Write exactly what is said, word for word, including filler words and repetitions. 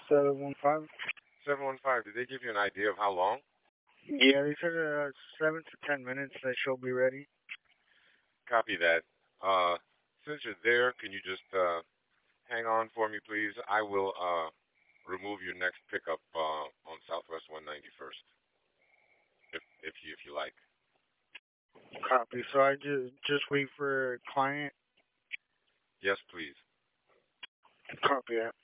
seven one five. seven one five, did they give you an idea of how long? Yeah, they said uh, seven to ten minutes that she'll be ready. Copy that. Uh, since you're there, can you just uh, hang on for me, please? I will uh, remove your next pickup uh, on Southwest one ninety-first, if if you if you like. Copy. So I just just wait for client. Yes, please. Copy that.